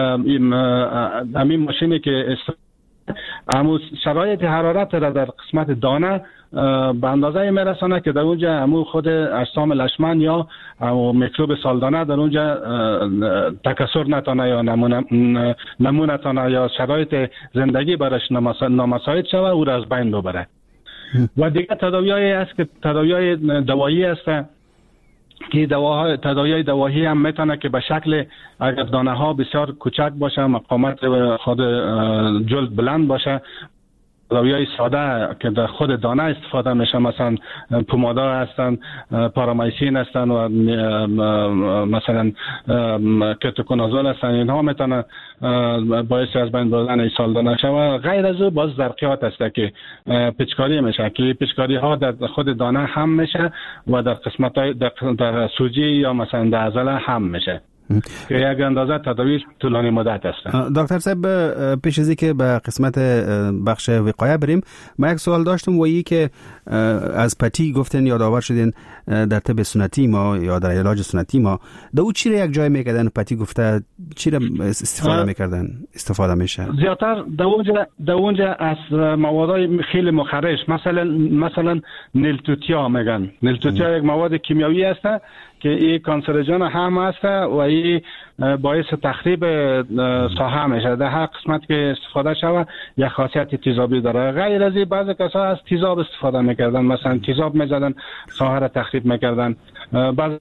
همین ماشینی که همون شرایط حرارت را در قسمت دانه به اندازه میرسانه که در اونجا همون خود اجسام لشمن یا میکروب سالدانه در اونجا تکثر نتانه یا نمونتانه یا شرایط زندگی برش نامساعد شوه، او را از بین ببره. و دیگه تداوی‌هایی است که تداوی‌های دوایی است که تداوی‌های دوایی هم میتونه که به شکل اگر دانه ها بسیار کوچک باشه، مقامات خود جلد بلند باشه، تداوی‌های ساده که در خود دانه استفاده میشه، مثلا پومادا هستن، پارامایسین هستن و مثلا کتوکونازول هستن، اینها میتونه باعث از بین بردن سالدانه شوه. غیر از او باز زرقیات است که پیچکاری میشه، که پیچکاری ها در خود دانه هم میشه و در قسمت در سوجی یا مثلا در عضله هم میشه که یک اندازه تداوی طولانی مدت است. دکتر صاحب پیش از اینکه به قسمت بخش وقایه بریم، من یک سوال داشتم و این که از پتی گفتن یادآور شدین در طب سنتی ما یا در علاج سنتی ما در او چی را یک جای میکردن؟ پتی گفته چی را استفاده میکردن؟ استفاده میشه زیادتر در اونجا از موادهای خیلی مخرش، مثلا نیلتوتیا میگن. نیلتوتیا یک مواد کیمیایی است که این کانسرژن هم است و این باعث تخریب ساحه میشه. در هر قسمت که استفاده شود یک خاصیت تیزابی داره. غیر از این بعضی کسا از تیزاب استفاده میکردن، مثلا تیزاب میزدن ساحه را تخریب میکردن. بعض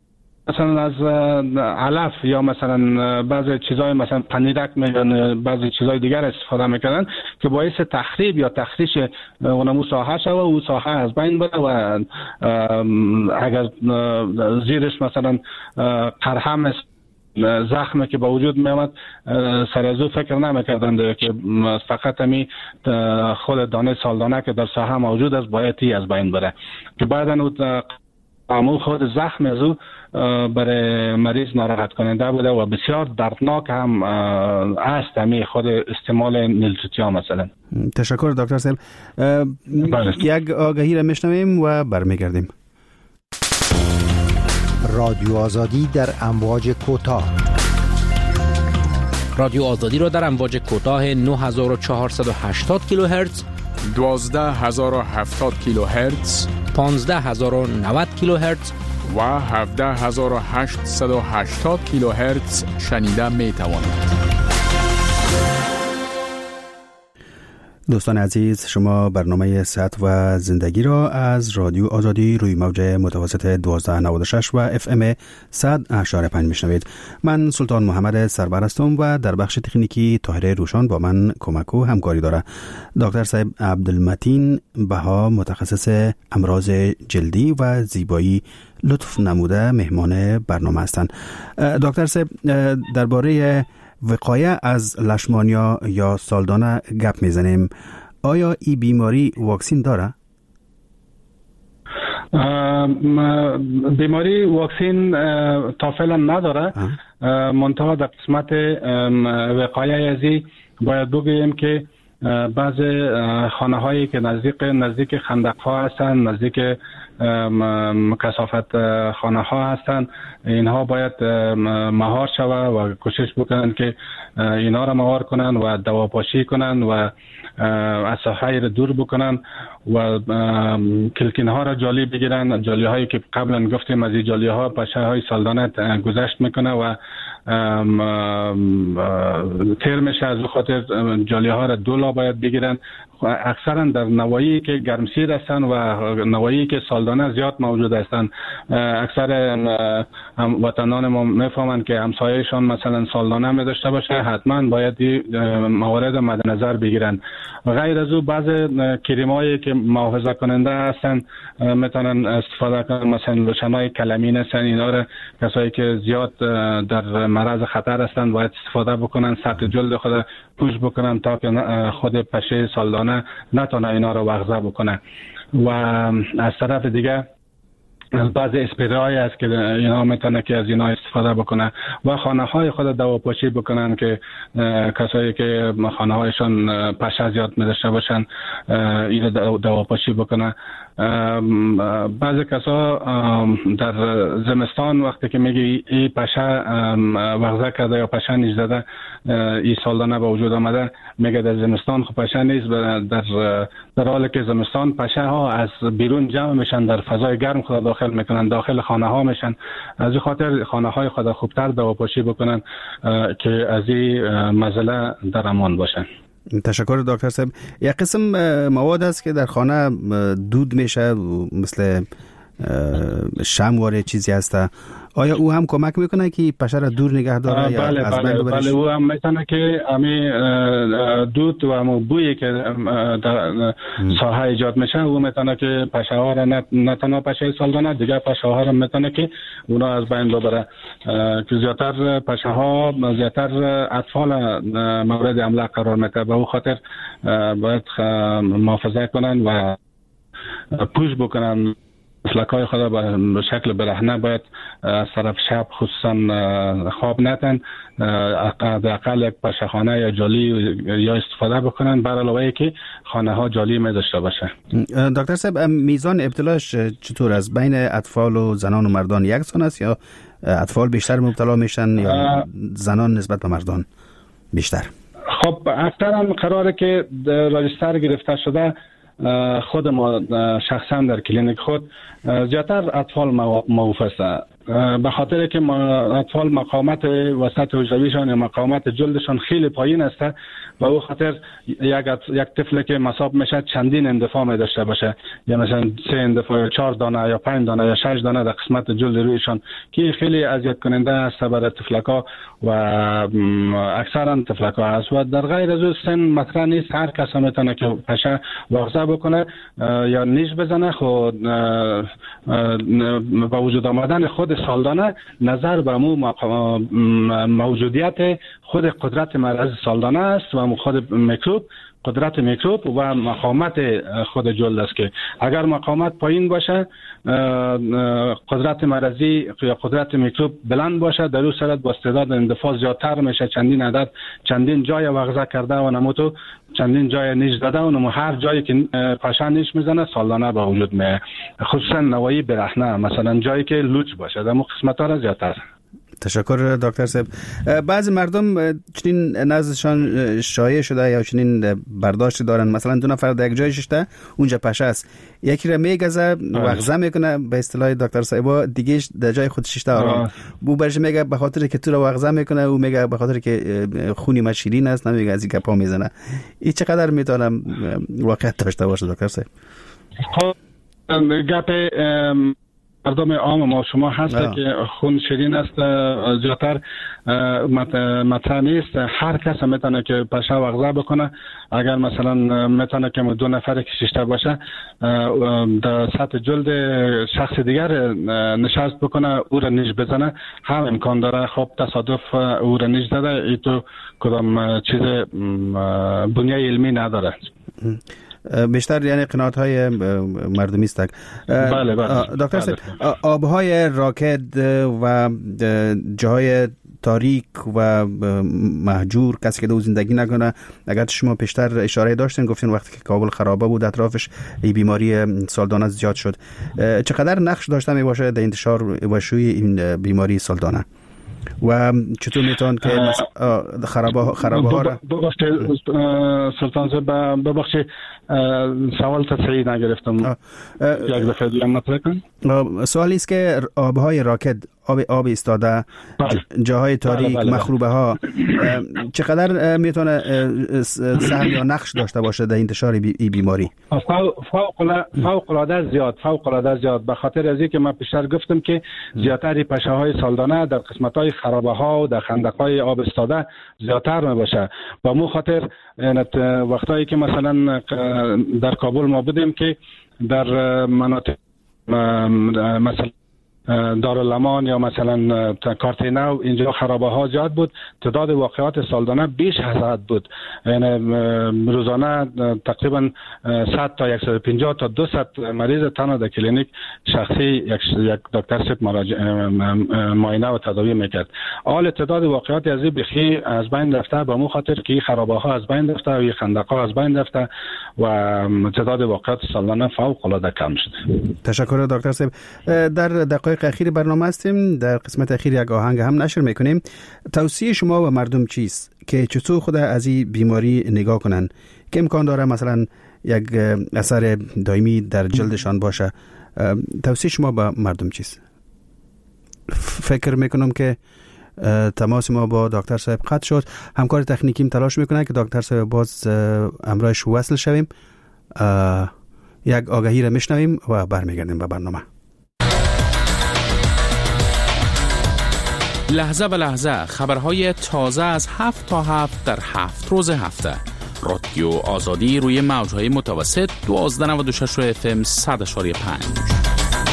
مثلا از علف یا مثلا بعضی چیزای مثلا پنیرک میگن، بعضی چیزای دیگر استفاده میکنن که باعث تخریب یا تخریش اونمو ساحه شده و او ساحه از بین بره و اگر زیرش مثلا قرحه زخمی که با وجود می آمد سر از او فکر نمیکردند که فقط همی خود دانه سالدانه که در ساحه موجود است باید از بین بره، که بعدا او خود زخم از او برای مریض ناراحت کننده بوده و بسیار دردناک هم است همی خود استعمال نیلتوتیا مثلا. تشکر دکتر صاحب. یک آگهی را میشنویم و برمیگردیم. رادیو آزادی در امواج کوتاه. رادیو آزادی را در امواج کوتاه 9480 کیلوهرتز، 12070 کیلوهرتز، 15090 کیلوهرتز و 17880 کیلوهرتز شنیده می توانید. دوستان عزیز، شما برنامه صحت و زندگی را از رادیو آزادی روی موج متوسط 1296 و FM 100.5 میشنوید. من سلطان محمد سربر هستم و در بخش تکنیکی طاهره روشان با من کمک و همکاری داره. دکتر صاحب عبدالمتین بها متخصص امراض جلدی و زیبایی لطف نموده مهمان برنامه هستند. دکتر صاحب درباره وقایه از لشمانیا یا سالدانه گپ میزنیم. آیا این بیماری واکسین داره؟ بیماری واکسین تا فعلا نداره، منتها در قسمت وقایه ازی باید بگوییم که بعض خانه هایی که نزدیک خندق ها هستن، نزدیک کثافت خانه ها هستن، اینها باید مهار شوه و کوشش بکنن که اینا را مهار کنن و دواپاشی کنن و از ساحه را دور بکنن و کلکین ها را جالی بگیرن. جالی هایی که قبلا گفتیم از این جالی ها پشه های سالدانه گذشت میکنه و تیر میشه، از خاطر جالی ها را دولا باید بگیرن. اکثرا در نواحی که گرمسیر هستن و نواحی که سالدانه زیاد موجود هستن، اکثر وطنان ما میفهمند که همسایه‌شان مثلا سالدانه می داشته باشه، حتما باید موارد مد نظر بگیرن. غیر از او بعض کریمایی که محافظه کننده هستن میتونن استفاده کنن، مثلا لوشنای کلامین هستن، اینا را کسایی که زیاد در معرض خطر هستن باید استفاده بکنن، سطح جلد خود پوش بکنن تا که خود پشه سالدانه نتونه اینا رو وغزه بکنه. و از طرف دیگه بعضی اسپری هست که اینا میتونه که از اینا استفاده بکنه و خانه های خود دواپاشی بکنن که کسایی که خانه هایشان پشه زیاد می‌داشته باشن این دواپاشی بکنه. بعضی کسا در زمستان وقتی که میگه این پشه وغزه کرده یا پشه نیش زده، این سالدانه به وجود آمده، میگه در زمستان خب پشه نیست، در حالی که زمستان پشه ها از بیرون جمع میشن، در فضای گرم خود داخل میکنن، داخل خانه ها میشن. از این خاطر خانه های خود خوبتر دواپاشی بکنن که از این مزله در امان باشن. تشکر دکتر صاحب. یک قسم مواد است که در خانه دود میشه، مثل شمواره چیزی هست، آیا او هم کمک میکنه که پشه را دور نگه داره یا از بین ببرش؟ بله او هم میتونه که امی دود و همون بویی که در ساحه ایجاد میشه او میتونه که پشه ها را نه تنها پشه سالدانه، دیگه پشه ها را میتونه که اونا از بین ببره، که زیادتر پشه ها زیادتر اطفال مورد حمله قرار میده. به او خاطر باید محافظت کنن و پوش بکنن. مسلکای خود به شکل برهنه باید از طرف شب خصوصا خواب نتن، حداقل یک پشه‌خانه یا جالی یا استفاده بکنن، بر علاوه که خانه ها جالی می داشته باشه. دکتر صاحب میزان ابتلاش چطور است؟ بین اطفال و زنان و مردان یکسان است یا اطفال بیشتر مبتلا میشن یا زنان نسبت به مردان بیشتر؟ خب اکثرا قراره که راجستر گرفته شده خود ما شخصا در کلینیک خود زیادتر اطفال موفق است. به خاطر که اطفال مقاومت وسط حجرویشان یا مقاومت جلدشان خیلی پایین است و او خاطر یک طفل که مصاب میشه چندین اندفاع می داشته باشه، یا مثلا 3 اندفاع یا 4 دانه یا 5 دانه یا 6 دانه در قسمت جلد رویشان که خیلی اذیت کننده است برای طفلکا و اکثرا طفلکا است. و در غیر از سن مطرح نیست، هر کس میتونه که پشه واغزه بکنه یا نیش بزنه. خود با وجود آمدن خود سالدانه نظر به موجودیت خود قدرت مرض سالدانه است و خود میکروب، قدرت میکروب و مقاومت خود جلد است که اگر مقاومت پایین باشه، قدرت مرضی یا قدرت میکروب بلند باشه، در اون صورت با استعداد اندفاع زیادتر میشه. چندین عدد چندین جای واغزه کرده و نموتو چندین جای نیش زده و نمو هر جایی که پشه نیش میزنه سالدانه به وجود میاد، خصوصا نوایی برهنه، مثلا جایی که لوچ باشه در قسمت ها زیادتر. تشکر دکتر صاحب. بعضی مردم چنین نزدشان شایع شده یا چنین برداشت دارن، مثلا 2 نفر در یک جای ششته اونجا پشه است، یکی را میگزه واغزه میکنه به اصطلاح دکتر صاحب، دیگه در جای خود ششته آرام بو برش میگه به خاطر که تو را واغزه میکنه، او میگه به خاطر که خونی ما شیرین است، نمیگه از این گپا میزنه. این چقدر میتونم واقعیت داشته باشه دکتر صاحب؟ گپ مردم عام ما شما هست که خون شیرین است زیادتر مطرح نیست. هر کس میتونه که پشه واغزه بکنه. اگر مثلا میتونه که 2 نفر کشیشته باشه در سطح جلد شخص دیگر نشست بکنه، او را نیش بزنه، هم امکان داره. خب تصادف او را نیش زده، ای تو کدام چیز بنیه علمی نداره. بیشتر یعنی قناعت های مردمی است. بله دکتر صاحب، آبهای راکد و جاهای تاریک و مهجور، کسی که دو زندگی نکنه، اگر شما پیشتر اشاره داشتین گفتین وقتی که کابل خرابه بود اطرافش این بیماری سالدانه زیاد شد، چقدر نقش داشته می باشه در انتشار و شیوع این بیماری سالدانه و چطور میتون که خرابه ها را سلطان صاحب ببخشید سوال تصحیح نگرفتم، یک دفعه دیگه مطرح کن. سوالی است که آبهای راکد، آب ایستاده، جاهای تاریک، مخروبه ها چقدر میتونه سهم یا نقش داشته باشه در انتشار این بیماری؟ فوق العاده زیاد به خاطر از اینکه من پیشتر گفتم که زیادتر پشه های سالدانه در قسمت های خرابه ها و در خندق های آب ایستاده زیادتر میباشه. و مو خاطر وقتایی که مثلا در کابل ما بودیم که در مناطق مثلا دارالامان یا مثلا کارتینو اینجا خرابه ها زیاد بود، تعداد واقعات سالدانه بیش از حد بود، یعنی روزانه تقریبا 100 تا 150 تا 200 مریض تنها در کلینیک شخصی یک دکتر صاحب معاینه و تداوی میکرد. حال تعداد واقعات از این بخی از بین رفته، به مو خاطر که خرابه ها از بین رفته و خندق ها از بین رفته و تعداد واقعات سالانه فوق العاده کم شده. تشکر دکتر صاحب. در دقایق اخیر برنامه هستیم، در قسمت اخیر یک آهنگ هم نشر میکنیم. توصیه شما و مردم چیست که چطور خود از این بیماری نگاه کنن که امکان داره مثلا یک اثر دائمی در جلدشان باشه؟ توصیه شما با مردم چیست؟ فکر میکنم که تماس ما با دکتر صاحب قطع شد. همکار تکنیکیم تلاش میکنه که دکتر صاحب باز امرایش وصل شویم. یک آگهی را میشنویم و برمیگردیم به برنامه. لحظه به لحظه خبرهای تازه از 7 تا 7 در 7 روز هفته. رادیو آزادی روی موجهای متوسط 1296 FM 100.5.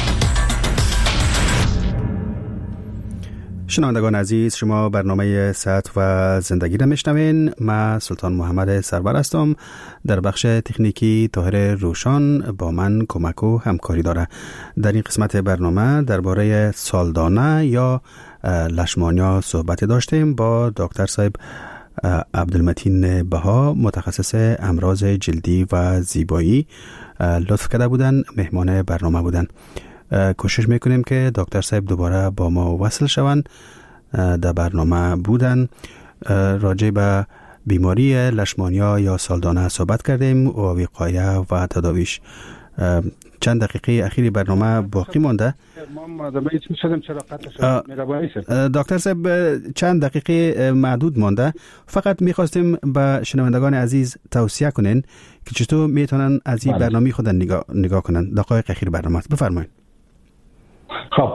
شنوندگان عزیز، شما برنامه صحت و زندگی را میشنوین. من سلطان محمد سرور هستم. در بخش تکنیکی طاهر روشان با من کمک و همکاری داره. در این قسمت برنامه درباره سالدانه یا لشمانیا صحبت داشتیم با دکتر صاحب عبدالمتین بها، متخصص امراض جلدی و زیبایی لطف کرده بودن، مهمان برنامه بودن. کوشش میکنیم که دکتر صاحب دوباره با ما وصل شوند. در برنامه بودن، راجع به بیماری لشمانیا یا سالدانه صحبت کردیم و وقایه و تداویش چند دقیقه اخیری برنامه باقی مانده. دکتر صاحب چند دقیقه معدود مانده. فقط میخواستیم به شنوندگان عزیز توصیه کنین که چطور میتونن از این برنامه خود نگاه کنن. دقایق اخیر برنامه بفرمایید. خب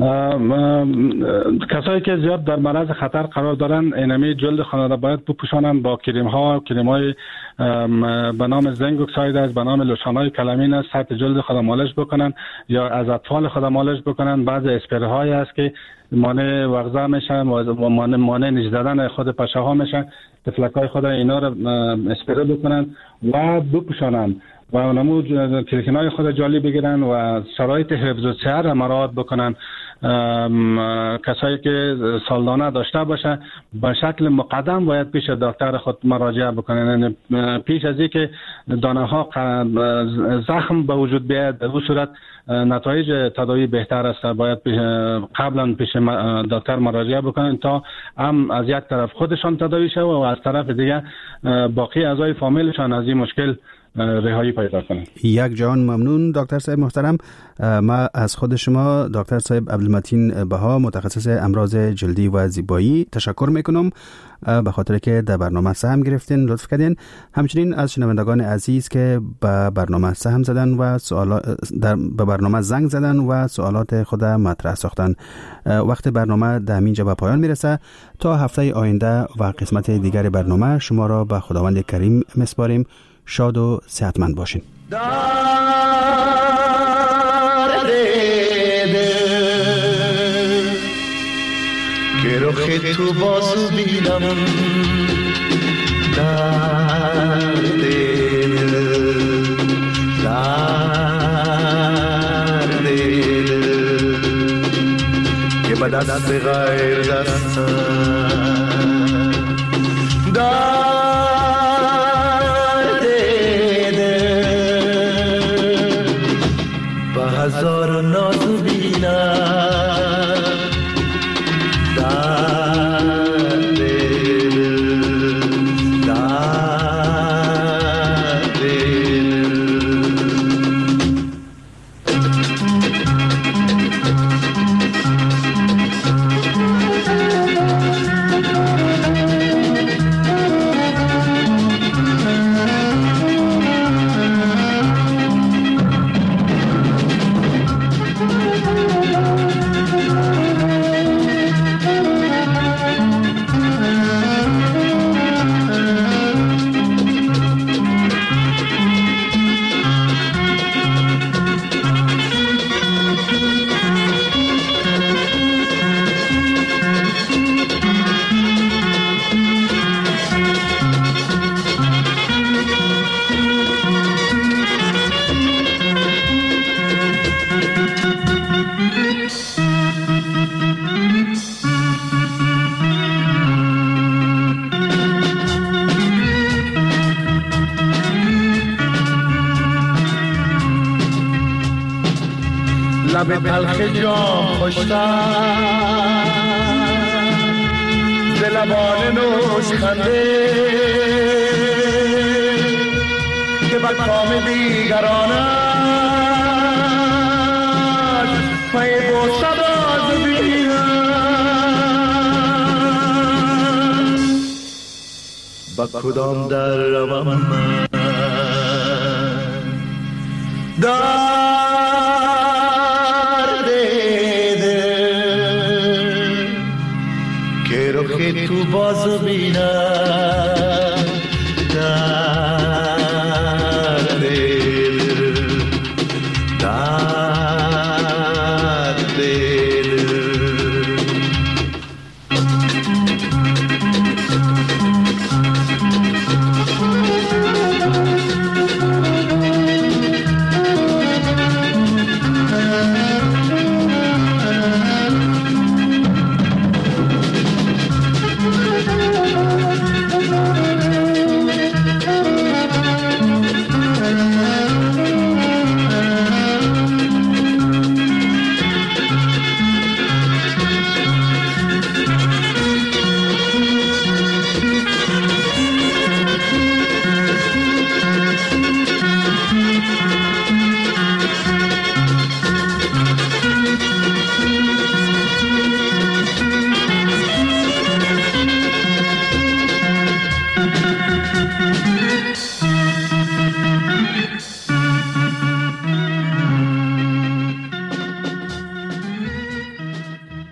کسایی که زیاد در معرض خطر قرار دارن اینمی جلد خانه را باید بپوشانن با کریم‌های به نام زنک اکساید است، به نام لوشن‌های کلامین است، سطح جلد خود مالش بکنن یا از اطفال خود مالش بکنن. بعضی اسپری است که مانع وغزه میشن و مانع نج زدن خود پشه ها میشن. تفلک‌های خود اینا را اسپری بکنن و بپوشانن و نمو تلفن‌های خود جالی بگیرن و شرایط حفظ الصحت را مراعات بکنن. کسایی که سالدانه داشته باشه به شکل مقدم باید پیش دکتر خود مراجعه بکنن. پیش از اینکه دانه ها زخم به وجود بیاید، در اون صورت نتایج تداوی بهتر است. باید قبلا پیش دکتر مراجعه بکنن تا هم از یک طرف خودشان تداوی شود و از طرف دیگه باقی اعضای فامیلشان از این مشکل رهایی پیدا کنند. یک جان ممنون دکتر صاحب محترم. ما از خود شما دکتر صاحب عبدالمتین بها، متخصص امراض جلدی و زیبایی تشکر میکنم به خاطر که در برنامه سهم گرفتین، لطف کردین. همچنین از شنوندگان عزیز که به برنامه سهم زدن و به برنامه زنگ زدن و سوالات خود مطرح ساختن. وقت برنامه در اینجا به پایان میرسه. تا هفته آینده و قسمت دیگر برنامه شما را به خداوند کریم میسپاریم. شاد و صحتمند باشین. که رخ تو بازو بینم در دل که به دست غیر دستم هزار نازو بینم در دل لب تلخ جام خوشتر ز لبان نوش خنده که بر کام دیگرانش پی بوسد از بینم با کدام در روم من که تو بازو بینم